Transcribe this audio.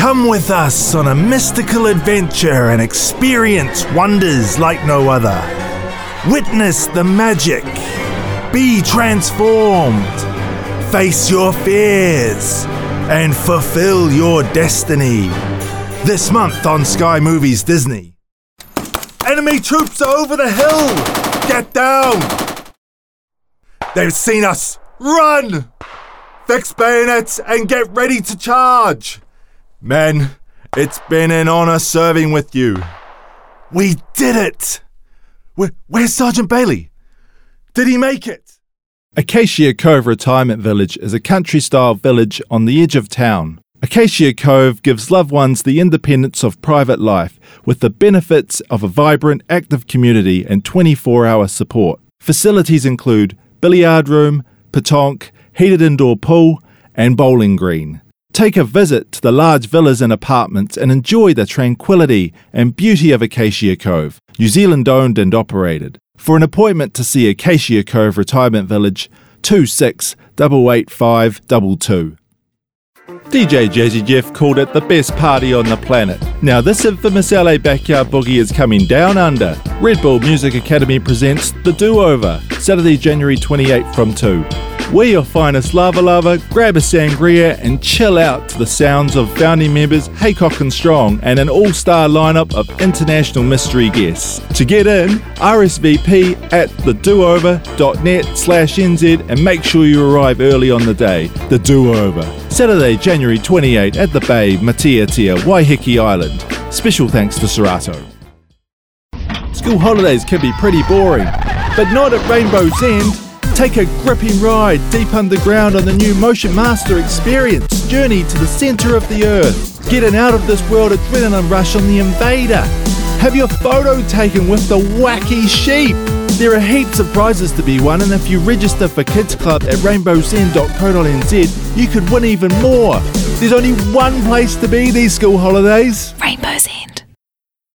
Come with us on a mystical adventure and experience wonders like no other. Witness the magic. Be transformed. Face your fears and fulfill your destiny. This month on Sky Movies Disney. Enemy troops are over the hill! Get down! They've seen us! Run! Fix bayonets and get ready to charge! Men, it's been an honor serving with you. We did it! Where's Sergeant Bailey? Did he make it? Acacia Cove Retirement Village is a country-style village on the edge of town. Acacia Cove gives loved ones the independence of private life with the benefits of a vibrant, active community and 24-hour support. Facilities include billiard room, petanque, heated indoor pool, and bowling green. Take a visit to the large villas and apartments and enjoy the tranquility and beauty of Acacia Cove, New Zealand owned and operated. For an appointment to see Acacia Cove Retirement Village, 26888522. DJ Jazzy Jeff called it the best party on the planet. Now this infamous LA Backyard Boogie is coming down under. Red Bull Music Academy presents The Do-Over, Saturday, January 28th from 2. We're your finest lava, grab a sangria and chill out to the sounds of founding members Haycock and Strong and an all-star lineup of international mystery guests. To get in, RSVP at thedoover.net/NZ and make sure you arrive early on the day. The Do-Over, Saturday, January 28 at the Bay, Matiatia, Waiheke Island. Special thanks to Serato. School holidays can be pretty boring, but not at Rainbow's End. Take a gripping ride deep underground on the new Motion Master Experience, Journey to the Centre of the Earth. Get an out-of-this-world adrenaline rush on the Invader. Have your photo taken with the wacky sheep. There are heaps of prizes to be won, and if you register for Kids Club at rainbowsend.co.nz, you could win even more. There's only one place to be these school holidays. Rainbow's End.